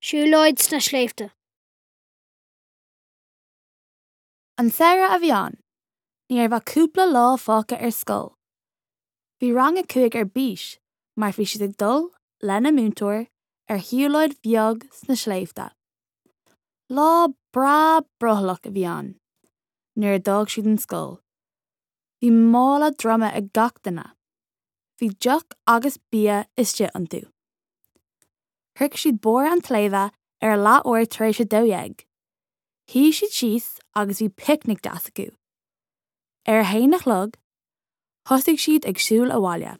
Siúlóid sna sléifte. An saoire a bhí ann, níor bheadh cúpla lá fágtha ar scoil. Bhí rang a cuaig ar bís, mar bhí siad ag dul lena múntóir ar shiúlóid bheag sna sléifte. Lá bra brothlach a bhí ann, nuair a d'fhág siad an scoil. Bhí mála droma ag gach duine. Bhí deach agus bia iste an tú. Thurc siad bór an tléimhe ar a leathóir tar éis a dóigh. Hí siad síos agus bhí picnic deas acu. Ar a haon nach lug, thosaigh siad ag siúl a bhaile.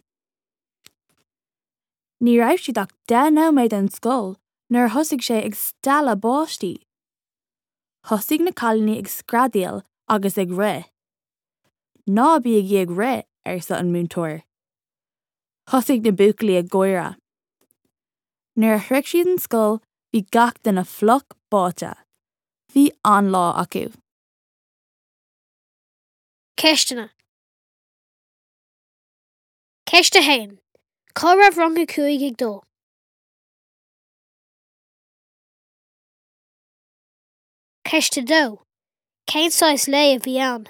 Ní raibh siad ach 10 nóiméad an scoil nuair thosaigh sé ag stella báistí. Thosaigh na cailíní ag scradaíal agus ag rith. Ná bí ag rith ar sa an múntóir. Thosaigh na buaclaí ag goire. Nuair a thric siad an scoil, bhí gach de na floch báte. Bhí an lá acu. Ceistena. Ceiste hain. Cá raibh rang a cuaig ag dó. Ceiste dó. Cén sáis lé a bhí ann.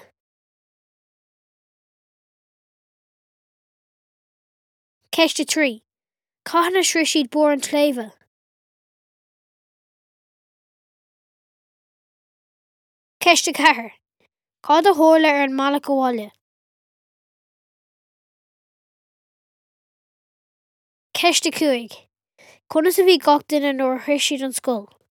Ceiste 3. Cá na srith siad bór an tléimhe. Ceiste 4. Cá do tharla ar an malach go bhaile. Ceiste 5. Conas a bhí gach duine nuair a thris siad an scoil.